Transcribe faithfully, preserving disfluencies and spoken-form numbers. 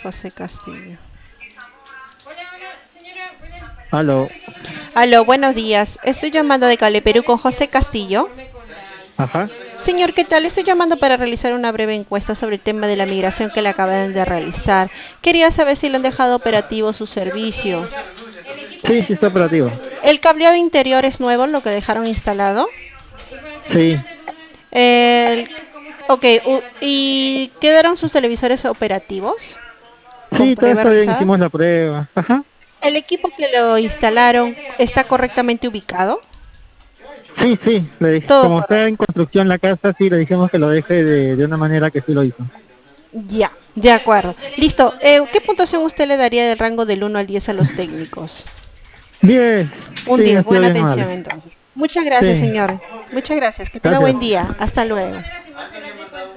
José Castillo. Aló. Aló, buenos días. Estoy llamando de Cale, Perú con José Castillo. Ajá. Señor, ¿qué tal? Estoy llamando para realizar una breve encuesta sobre el tema de la migración que le acaban de realizar. Quería saber si le han dejado operativo su servicio. Sí, sí está operativo. ¿El cableado interior es nuevo, lo que dejaron instalado? Sí. El... Ok, u- ¿y quedaron sus televisores operativos? ¿Con Sí, todo prueba está bien, realizada? hicimos la prueba. Ajá. ¿El equipo que lo instalaron está correctamente ubicado? Sí, sí, le dije, Todo como está en correcto. construcción la casa, sí, le dijimos que lo deje de, de una manera que sí lo hizo. Ya, de acuerdo. Listo. Eh, ¿qué puntuación usted le daría del rango del uno al diez a los técnicos? Diez. Un Sí, diez. ha sido Buena bien amable. atención entonces. Muchas gracias, Sí, señor. Muchas gracias. Que tenga gracias. buen día. Hasta luego.